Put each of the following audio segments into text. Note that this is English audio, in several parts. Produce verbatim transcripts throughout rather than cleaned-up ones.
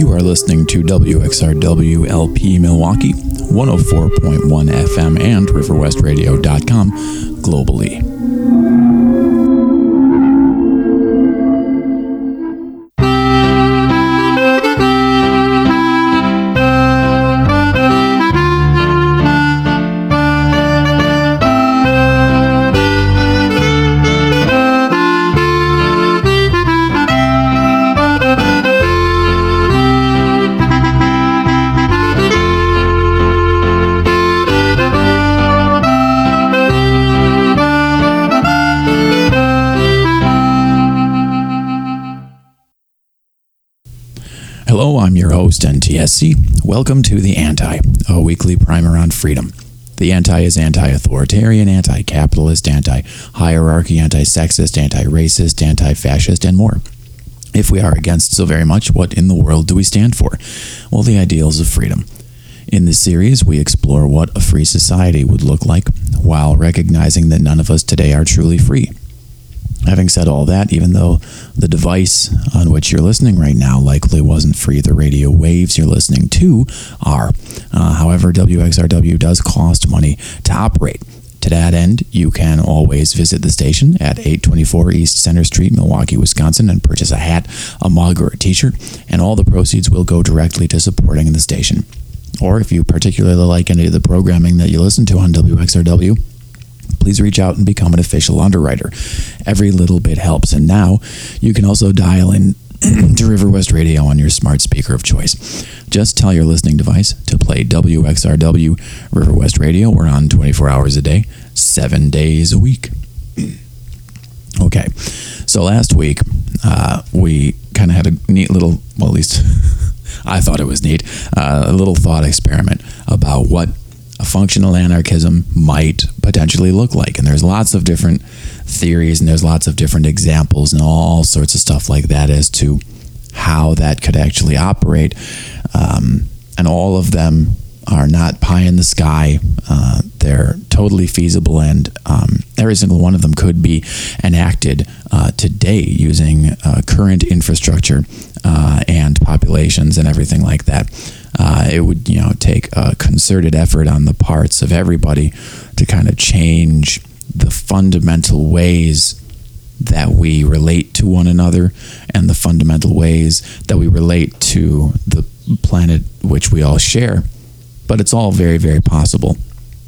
You are listening to W X R W L P Milwaukee, one oh four point one F M and river west radio dot com globally. Hello, I'm your host, N T S C. Welcome to The Anti, a weekly primer on freedom. The Anti is anti-authoritarian, anti-capitalist, anti-hierarchy, anti-sexist, anti-racist, anti-fascist, and more. If we are against so very much, what in the world do we stand for? Well, the ideals of freedom. In this series, we explore what a free society would look like, while recognizing that none of us today are truly free. Having said all that, even though the device on which you're listening right now likely wasn't free, the radio waves you're listening to are. Uh, however, W X R W does cost money to operate. To that end, you can always visit the station at eight twenty-four East Center Street, Milwaukee, Wisconsin, and purchase a hat, a mug, or a t-shirt, and all the proceeds will go directly to supporting the station. Or if you particularly like any of the programming that you listen to on W X R W, please reach out and become an official underwriter. Every little bit helps. And now you can also dial in to River West Radio on your smart speaker of choice. Just tell your listening device to play W X R W River West Radio. We're on twenty-four hours a day, seven days a week. Okay, so last week uh, we kind of had a neat little, well, at least I thought it was neat, uh, a little thought experiment about what a functional anarchism might potentially look like. And there's lots of different theories and there's lots of different examples and all sorts of stuff like that as to how that could actually operate. Um, and all of them are not pie in the sky. Uh, they're totally feasible, and um, every single one of them could be enacted uh, today using uh, current infrastructure uh, and populations and everything like that. Uh, it would, you know, take a concerted effort on the parts of everybody to kind of change the fundamental ways that we relate to one another and the fundamental ways that we relate to the planet which we all share. But it's all very, very possible.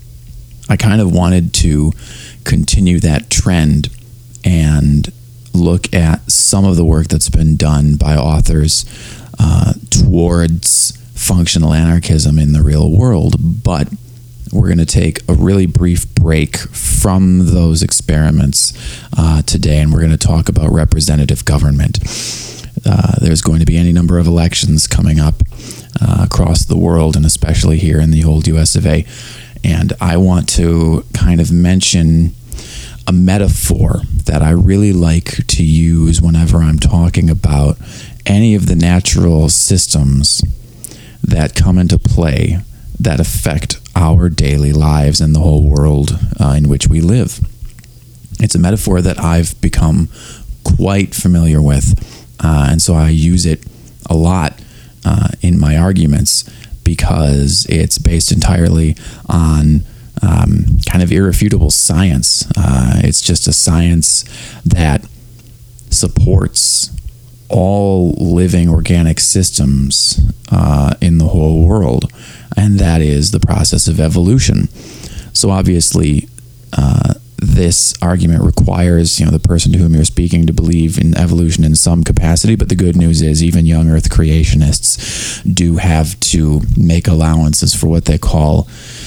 I kind of wanted to continue that trend and look at some of the work that's been done by authors uh, towards functional anarchism in the real world, but we're going to take a really brief break from those experiments uh, today, and we're going to talk about representative government. Uh, there's going to be any number of elections coming up uh, across the world, and especially here in the old U S of A, and I want to kind of mention a metaphor that I really like to use whenever I'm talking about any of the natural systems that come into play that affect our daily lives and the whole world uh, in which we live. It's a metaphor that I've become quite familiar with, uh, and so I use it a lot uh, in my arguments because it's based entirely on um, kind of irrefutable science. Uh, it's just a science that supports all living organic systems uh, in the whole world, and that is the process of evolution. So obviously, uh, this argument requires, you know, the person to whom you're speaking to believe in evolution in some capacity, but the good news is even young Earth creationists do have to make allowances for what they call,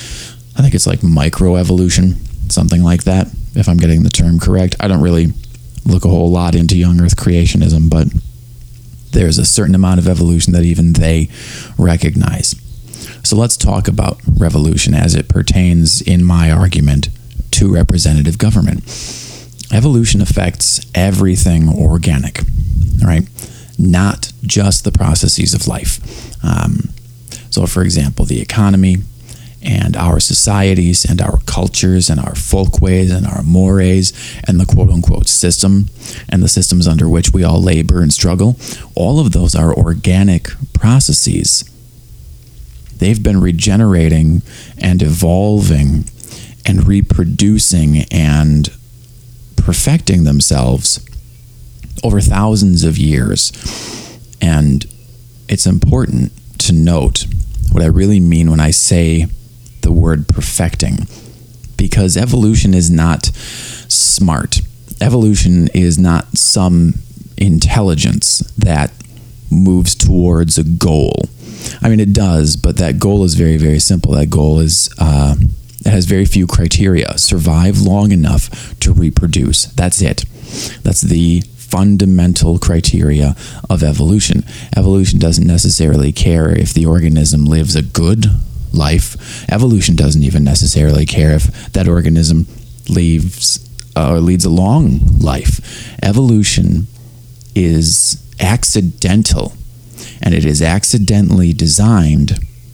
I think it's like microevolution, something like that, if I'm getting the term correct. I don't really look a whole lot into young Earth creationism, but there's a certain amount of evolution that even they recognize. So let's talk about revolution as it pertains, in my argument, to representative government. Evolution affects everything organic, right? Not just the processes of life. Um, so, for example, the economy and our societies and our cultures and our folkways and our mores and the quote-unquote system and the systems under which we all labor and struggle, all of those are organic processes. They've been regenerating and evolving and reproducing and perfecting themselves over thousands of years. And it's important to note what I really mean when I say the word perfecting, because evolution is not smart. Evolution is not some intelligence that moves towards a goal. I mean, it does, but that goal is very, very simple. That goal is, uh, it has very few criteria. Survive long enough to reproduce. That's it. That's the fundamental criteria of evolution. Evolution doesn't necessarily care if the organism lives a good life. Evolution doesn't even necessarily care if that organism leaves uh, or leads a long life. Evolution is accidental, and it is accidentally designed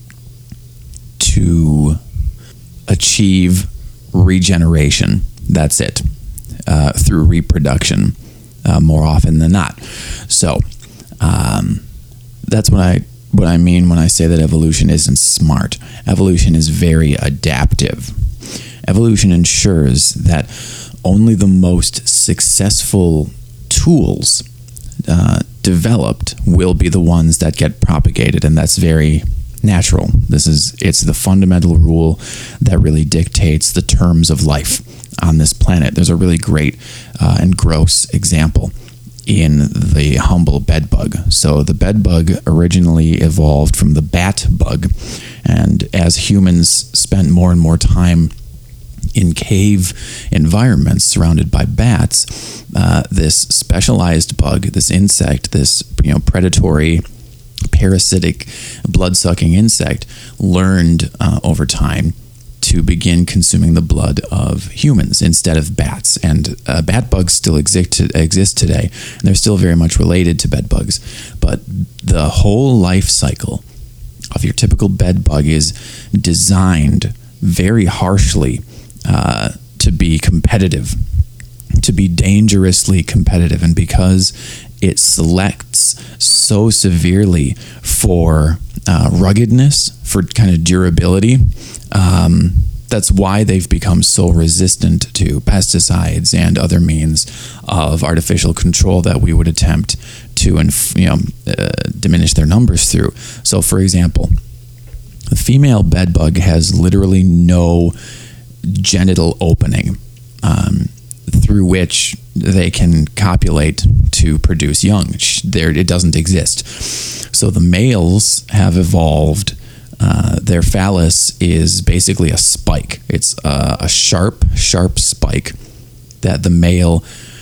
to achieve regeneration. That's it. Uh, through reproduction, uh, more often than not. So um, that's what I what I mean when I say that evolution isn't smart. Evolution is very adaptive. Evolution ensures that only the most successful tools uh, developed will be the ones that get propagated, and that's very natural. This is it's the fundamental rule that really dictates the terms of life on this planet. There's a really great uh, and gross example in the humble bedbug. So the bedbug originally evolved from the bat bug, and as humans spent more and more time in cave environments surrounded by bats, uh, this specialized bug, this insect, this you know predatory, parasitic, blood-sucking insect, learned uh, over time to begin consuming the blood of humans instead of bats. And uh, bat bugs still exist, exist today, and they're still very much related to bed bugs. But the whole life cycle of your typical bed bug is designed very harshly uh, to be competitive, to be dangerously competitive. And because it selects so severely for uh, ruggedness, for kind of durability, um, that's why they've become so resistant to pesticides and other means of artificial control that we would attempt to inf- you know, uh, diminish their numbers through. So, for example, the female bedbug has literally no genital opening um, through which they can copulate to produce young. There, it doesn't exist. So the males have evolved. Uh, their phallus is basically a spike. It's a, a sharp, sharp spike that the male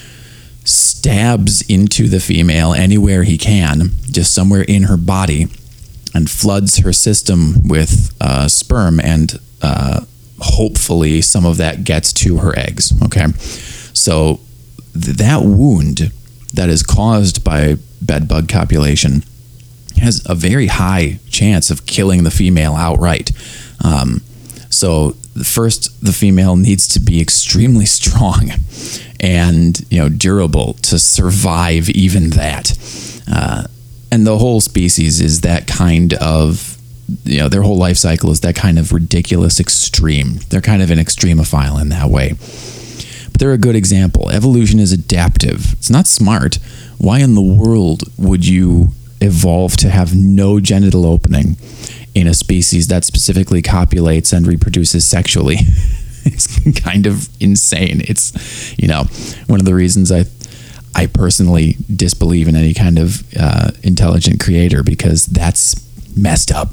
stabs into the female anywhere he can, just somewhere in her body, and floods her system with uh, sperm, and uh, hopefully some of that gets to her eggs. Okay, so th- that wound that is caused by bedbug copulation has a very high chance of killing the female outright. Um, so first, the female needs to be extremely strong and you know durable to survive even that. Uh, and the whole species is that kind of, you know, their whole life cycle is that kind of ridiculous extreme. They're kind of an extremophile in that way. But they're a good example. Evolution is adaptive. It's not smart. Why in the world would you evolve to have no genital opening in a species that specifically copulates and reproduces sexually? It's kind of insane. It's, you know, one of the reasons I I personally disbelieve in any kind of uh, intelligent creator, because that's messed up.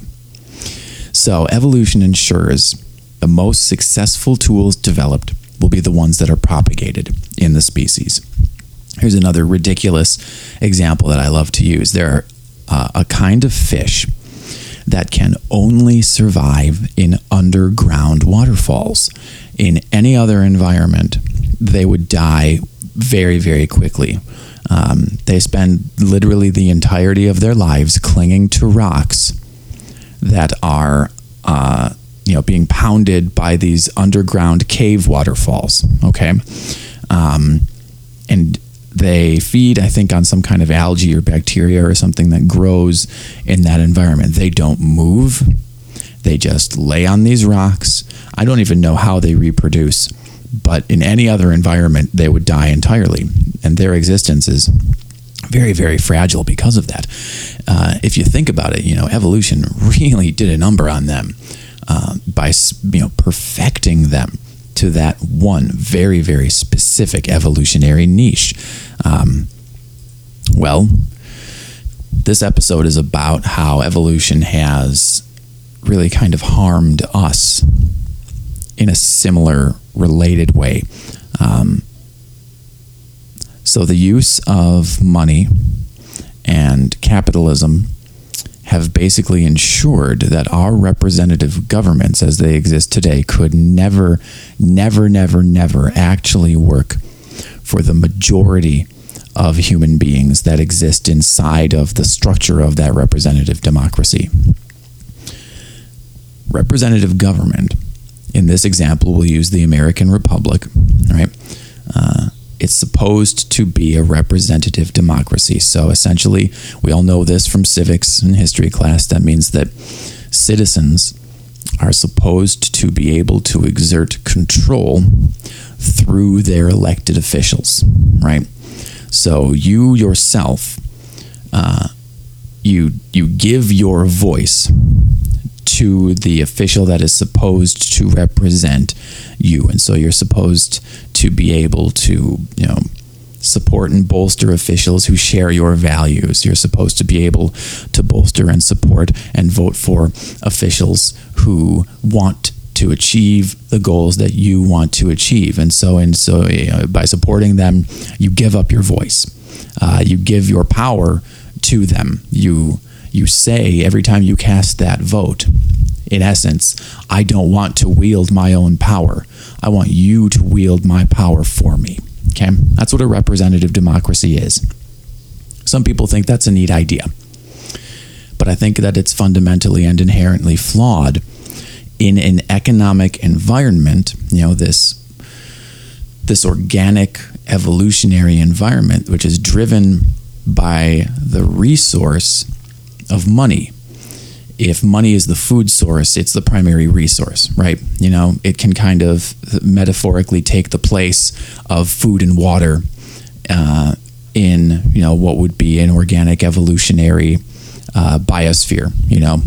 So evolution ensures the most successful tools developed will be the ones that are propagated in the species. Here's another ridiculous example that I love to use. There are uh, a kind of fish that can only survive in underground waterfalls. In any other environment, they would die very, very quickly. Um, they spend literally the entirety of their lives clinging to rocks that are, uh, you know, being pounded by these underground cave waterfalls. Okay. Um, and they feed, I think, on some kind of algae or bacteria or something that grows in that environment. They don't move. They just lay on these rocks. I don't even know how they reproduce, but in any other environment, they would die entirely. And their existence is very, very fragile because of that. Uh, if you think about it, you know, evolution really did a number on them uh, by, you know, perfecting them to that one very, very specific evolutionary niche. Um, well, this episode is about how evolution has really kind of harmed us in a similar, related way. Um, so the use of money and capitalism have basically ensured that our representative governments as they exist today could never, never, never, never actually work for the majority of human beings that exist inside of the structure of that representative democracy. Representative government, in this example, we'll use the American Republic, right? Uh, It's supposed to be a representative democracy. So essentially, we all know this from civics and history class. That means that citizens are supposed to be able to exert control through their elected officials, right? So you yourself, uh, you you give your voice to the official that is supposed to represent you. And so you're supposed to be able to, you know, support and bolster officials who share your values. You're supposed to be able to bolster and support and vote for officials who want to achieve the goals that you want to achieve. And so, and so you know, by supporting them, you give up your voice. Uh, you give your power to them. You You say every time you cast that vote, in essence, I don't want to wield my own power. I want you to wield my power for me. Okay? That's what a representative democracy is. Some people think that's a neat idea. But I think that it's fundamentally and inherently flawed in an economic environment, you know, this, this organic evolutionary environment, which is driven by the resource of money. If money is the food source, it's the primary resource, right? You know, it can kind of metaphorically take the place of food and water uh, in, you know, what would be an organic evolutionary uh, biosphere, you know.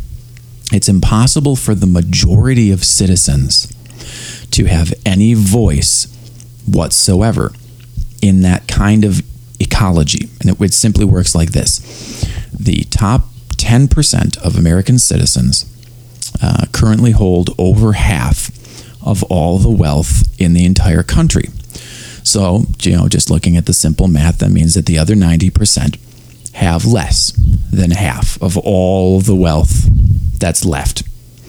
It's impossible for the majority of citizens to have any voice whatsoever in that kind of ecology. And it, it simply works like this. The top ten percent of American citizens uh, currently hold over half of all the wealth in the entire country. So, you know, just looking at the simple math, that means that the other ninety percent have less than half of all the wealth that's left.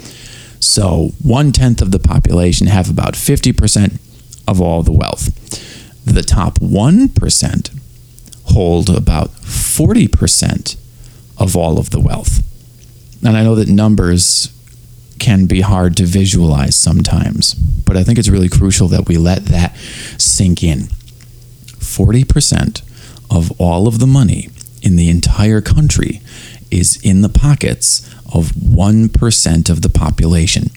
So one-tenth of the population have about fifty percent of all the wealth. The top one percent hold about forty percent of all of the wealth. And I know that numbers can be hard to visualize sometimes, but I think it's really crucial that we let that sink in. forty percent of all of the money in the entire country is in the pockets of one percent of the population.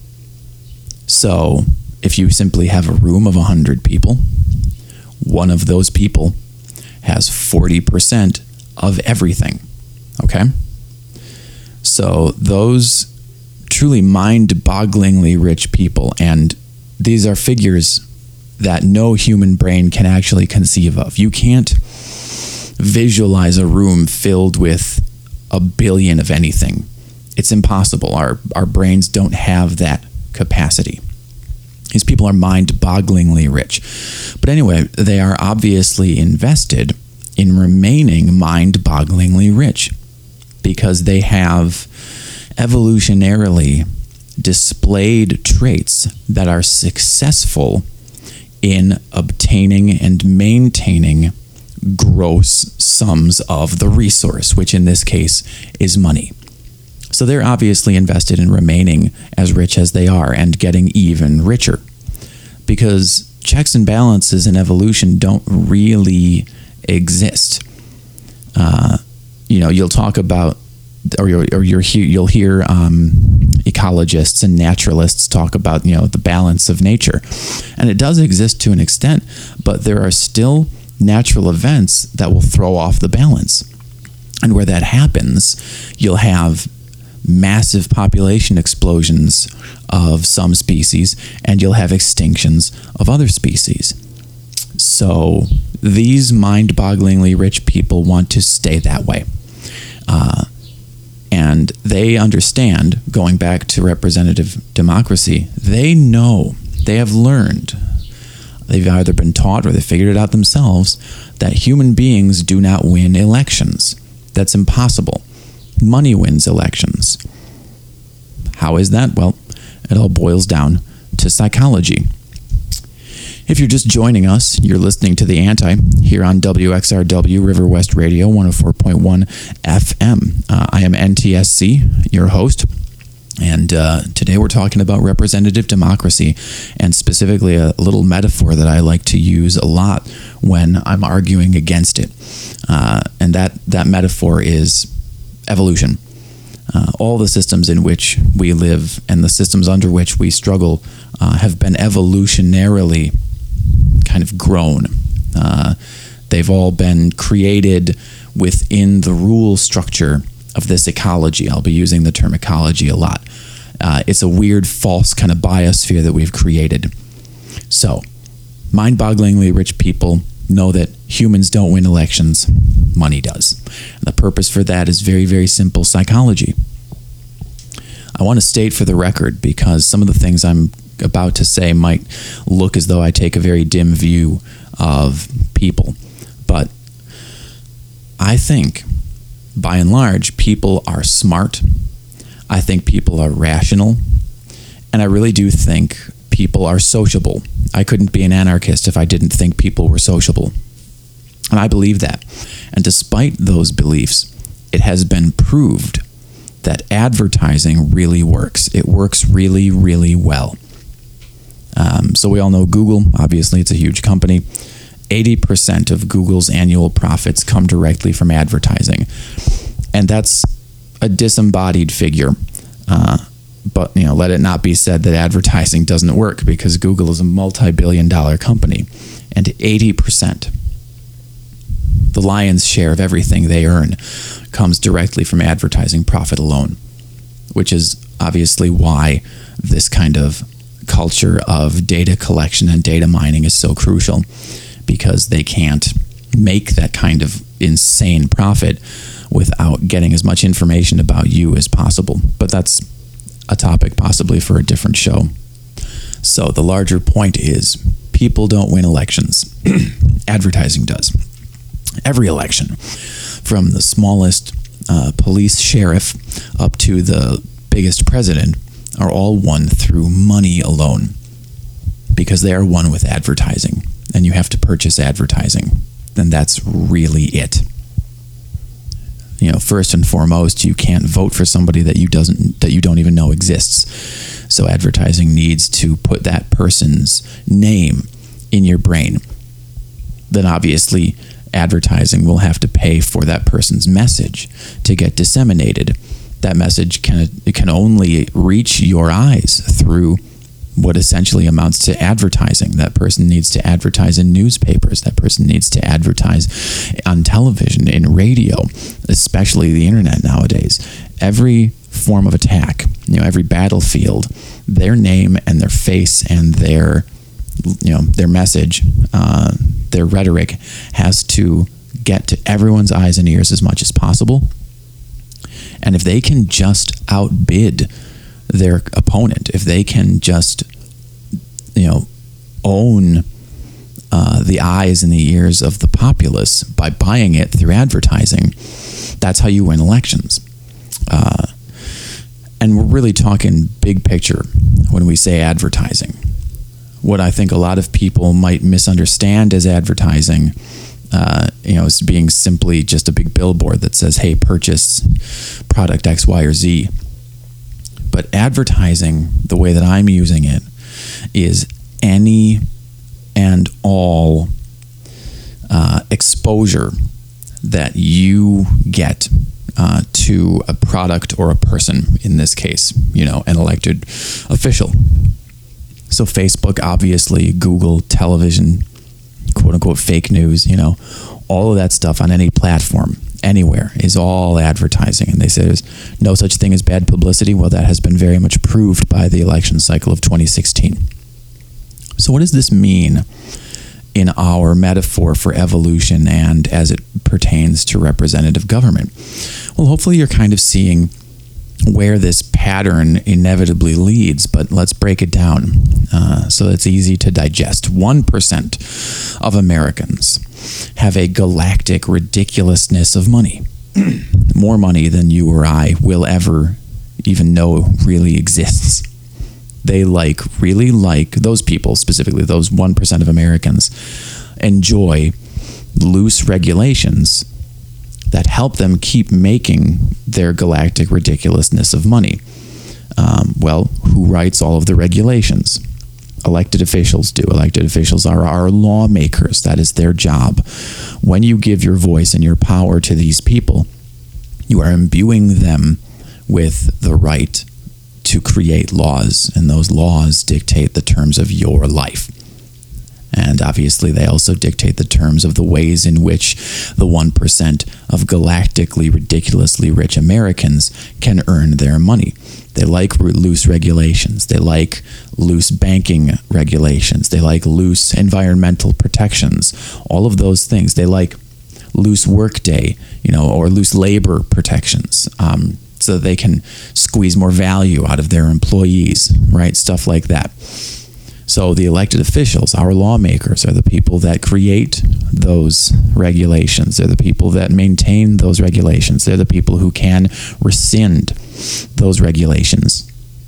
So if you simply have a room of one hundred people, one of those people has forty percent of everything. Okay? So those truly mind-bogglingly rich people, and these are figures that no human brain can actually conceive of. You can't visualize a room filled with a billion of anything. It's impossible. Our our brains don't have that capacity. These people are mind-bogglingly rich. But anyway, they are obviously invested in remaining mind-bogglingly rich because they have evolutionarily displayed traits that are successful in obtaining and maintaining gross sums of the resource, which in this case is money. So they're obviously invested in remaining as rich as they are and getting even richer, because checks and balances in evolution don't really exist. Uh, you know, you'll talk about, or you'll, or you're he- you'll hear um, ecologists and naturalists talk about, you know, the balance of nature, and it does exist to an extent, but there are still natural events that will throw off the balance, and where that happens, you'll have massive population explosions of some species, and you'll have extinctions of other species. So these mind-bogglingly rich people want to stay that way. Uh, and they understand, going back to representative democracy, they know, they have learned, they've either been taught or they figured it out themselves, that human beings do not win elections. That's impossible. Money wins elections. How is that? Well, it all boils down to psychology. If you're just joining us, you're listening to The Anti here on W X R W River West Radio one oh four point one F M. Uh, I am N T S C, your host, and uh, today we're talking about representative democracy, and specifically a little metaphor that I like to use a lot when I'm arguing against it. Uh, and that, that metaphor is evolution. Uh, all the systems in which we live and the systems under which we struggle uh, have been evolutionarily kind of grown. Uh, they've all been created within the rule structure of this ecology. I'll be using the term ecology a lot. Uh, it's a weird, false kind of biosphere that we've created. So, mind-bogglingly rich people know that humans don't win elections, money does. And the purpose for that is very, very simple: psychology. I want to state for the record, because some of the things I'm about to say might look as though I take a very dim view of people, but I think, by and large, people are smart. I think people are rational, and I really do think people are sociable. I couldn't be an anarchist if I didn't think people were sociable. And I believe that. And despite those beliefs, it has been proved that advertising really works. It works really, really well. Um, so we all know Google. Obviously, it's a huge company. eighty percent of Google's annual profits come directly from advertising. And that's a disembodied figure. Uh, but, you know, let it not be said that advertising doesn't work, because Google is a multi-billion dollar company. And eighty percent, the lion's share of everything they earn, comes directly from advertising profit alone, which is obviously why this kind of culture of data collection and data mining is so crucial, because they can't make that kind of insane profit without getting as much information about you as possible. But that's a topic possibly for a different show. So the larger point is, people don't win elections. Advertising does. Every election, from the smallest uh, police sheriff up to the biggest president, are all won through money alone, because they are won with advertising, and you have to purchase advertising. And that's really it. You know, first and foremost, you can't vote for somebody that you doesn't that you don't even know exists. So advertising needs to put that person's name in your brain. Then obviously, advertising will have to pay for that person's message to get disseminated. That message can it can only reach your eyes through what essentially amounts to advertising. That person needs to advertise in newspapers. That person needs to advertise on television, in radio, especially the internet nowadays. Every form of attack, you know, every battlefield, their name and their face and their, you know, their message, uh, their rhetoric has to get to everyone's eyes and ears as much as possible. And if they can just outbid their opponent, if they can just, you know, own uh, the eyes and the ears of the populace by buying it through advertising, that's how you win elections. Uh, and we're really talking big picture when we say advertising. What I think a lot of people might misunderstand as advertising, uh, you know, is being simply just a big billboard that says, hey, purchase product X, Y, or Z. But advertising, the way that I'm using it, is any and all uh, exposure that you get uh, to a product or a person, in this case, you know, an elected official. So Facebook, obviously, Google, television, quote unquote fake news, you know, all of that stuff on any platform, anywhere, is all advertising. And they say there's no such thing as bad publicity. Well, that has been very much proved by the election cycle of twenty sixteen. So what does this mean in our metaphor for evolution and as it pertains to representative government? Well, hopefully you're kind of seeing where this pattern inevitably leads, but let's break it down uh, so it's easy to digest. one percent of Americans have a galactic ridiculousness of money. More money than you or I will ever even know really exists. They like, really like, those people, specifically those one percent of Americans, enjoy loose regulations that help them keep making their galactic ridiculousness of money. Um, well, who writes all of the regulations? Elected officials do. Elected officials are our lawmakers. That is their job. When you give your voice and your power to these people, you are imbuing them with the right to create laws, and those laws dictate the terms of your life. And obviously, they also dictate the terms of the ways in which the one percent of galactically, ridiculously rich Americans can earn their money. They like loose regulations. They like loose banking regulations. They like loose environmental protections. All of those things. They like loose workday, you know, or loose labor protections, um, so that they can squeeze more value out of their employees, right? Stuff like that. So the elected officials, our lawmakers, are the people that create those regulations. They're the people that maintain those regulations. They're the people who can rescind those regulations.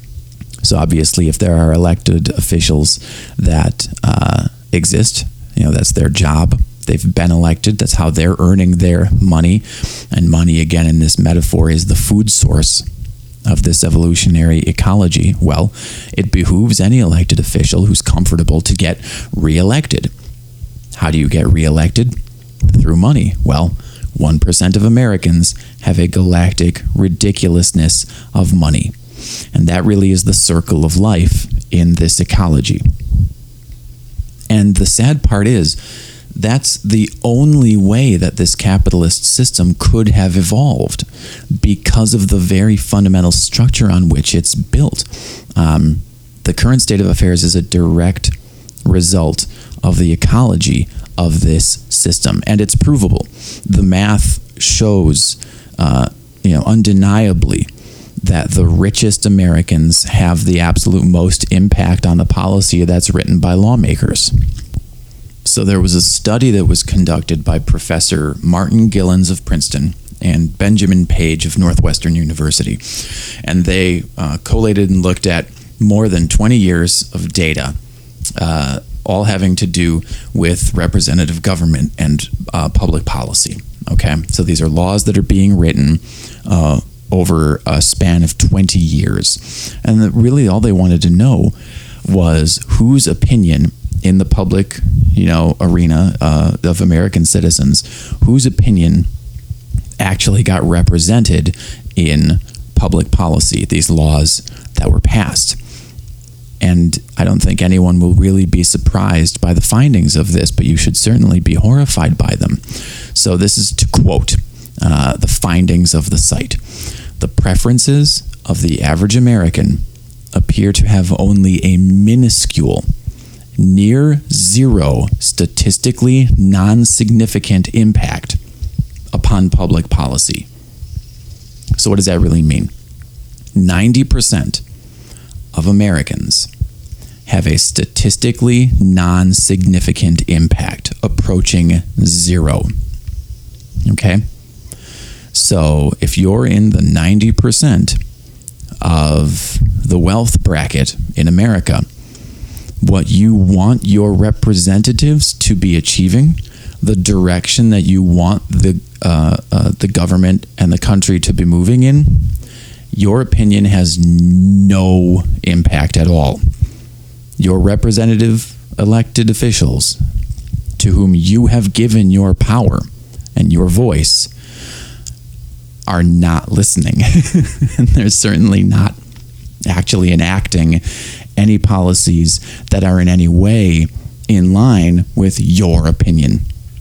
So obviously, if there are elected officials that uh, exist, you know, that's their job. They've been elected. That's how they're earning their money. And money, again, in this metaphor, is the food source of this evolutionary ecology. Well, it behooves any elected official who's comfortable to get reelected. How do you get reelected? Through money. Well, one percent of Americans have a galactic ridiculousness of money. And that really is the circle of life in this ecology. And the sad part is, that's the only way that this capitalist system could have evolved, because of the very fundamental structure on which it's built. Um, the current state of affairs is a direct result of the ecology of this system, and it's provable. The math shows, uh, you know, undeniably that the richest Americans have the absolute most impact on the policy that's written by lawmakers. So there was a study that was conducted by Professor Martin Gilens of Princeton and Benjamin Page of Northwestern University. And they uh, collated and looked at more than twenty years of data, uh, all having to do with representative government and uh, public policy. Okay, so these are laws that are being written uh, over a span of twenty years. And the, really all they wanted to know was whose opinion in the public, you know, arena uh, of American citizens, whose opinion actually got represented in public policy, these laws that were passed. And I don't think anyone will really be surprised by the findings of this, but you should certainly be horrified by them. So this is to quote uh, the findings of the site. The preferences of the average American appear to have only a minuscule, near zero, statistically non-significant impact upon public policy. So what does that really mean? ninety percent of Americans have a statistically non-significant impact, approaching zero. Okay? So if you're in the ninety percent of the wealth bracket in America, what you want your representatives to be achieving, the direction that you want the uh, uh, the government and the country to be moving in, your opinion has no impact at all. Your representative elected officials, to whom you have given your power and your voice, are not listening. And they're certainly not actually enacting any policies that are in any way in line with your opinion.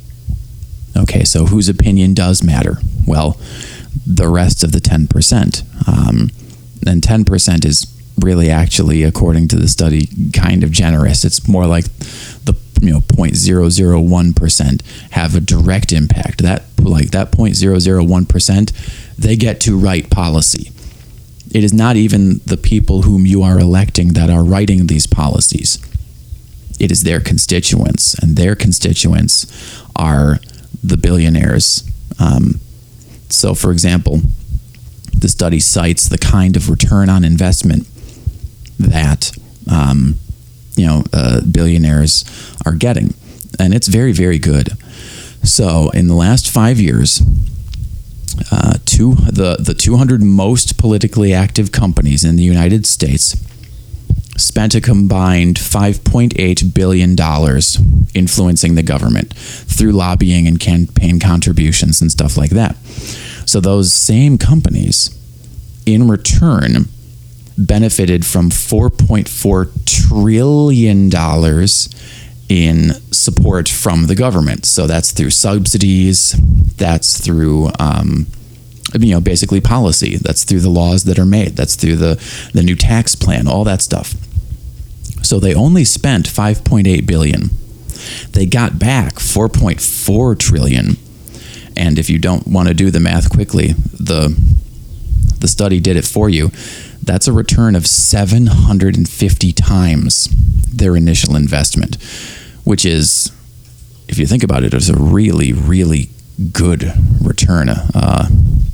Okay, so whose opinion does matter? Well, the rest of the ten percent. Um, and ten percent is really actually, according to the study, kind of generous. It's more like the you know zero point zero zero one percent have a direct impact. That like that zero point zero zero one percent, they get to write policy. It is not even the people whom you are electing that are writing these policies. It is their constituents, and their constituents are the billionaires. Um, so, for example, the study cites the kind of return on investment that um, you know uh, billionaires are getting, and it's very, very good. So, in the last five years, uh, two the the two hundred most politically active companies in the United States spent a combined five point eight billion dollars influencing the government through lobbying and campaign contributions and stuff like that. So those same companies, in return, benefited from four point four trillion dollars in support from the government. So that's through subsidies, that's through um, you know, basically policy, that's through the laws that are made, that's through the, the new tax plan, all that stuff. So they only spent five point eight billion dollars. They got back four point four trillion dollars. And if you don't want to do the math quickly, the the study did it for you. That's a return of seven hundred fifty times their initial investment, which is, if you think about it, is a really, really good return. Uh,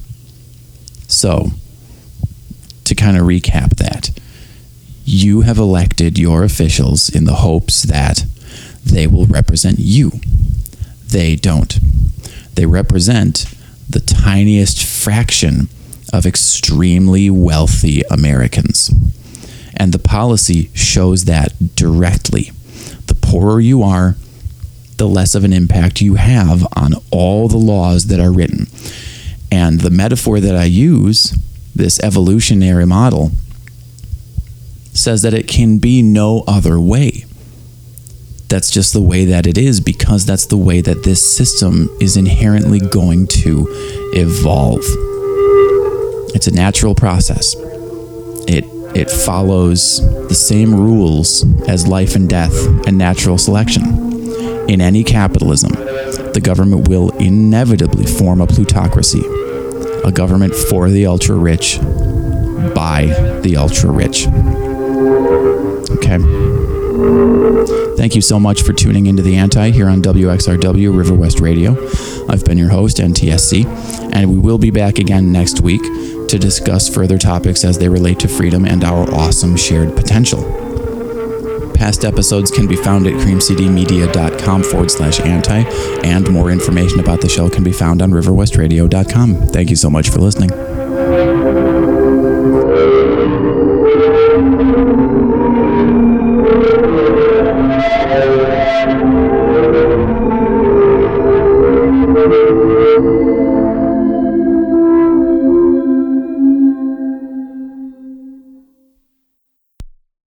so, to kind of recap that, you have elected your officials in the hopes that they will represent you. They don't. They represent the tiniest fraction of extremely wealthy Americans. And the policy shows that directly. The poorer you are, the less of an impact you have on all the laws that are written. And the metaphor that I use, this evolutionary model, says that it can be no other way. That's just the way that it is, because that's the way that this system is inherently going to evolve. It's a natural process. It it follows the same rules as life and death and natural selection. In any capitalism, the government will inevitably form a plutocracy, a government for the ultra-rich, by the ultra-rich. Okay. Thank you so much for tuning into The Anti here on W X R W River West Radio. I've been your host, N T S C, and we will be back again next week to discuss further topics as they relate to freedom and our awesome shared potential. Past episodes can be found at creamcdmedia.com forward slash anti, and more information about the show can be found on river west radio dot com. Thank you so much for listening.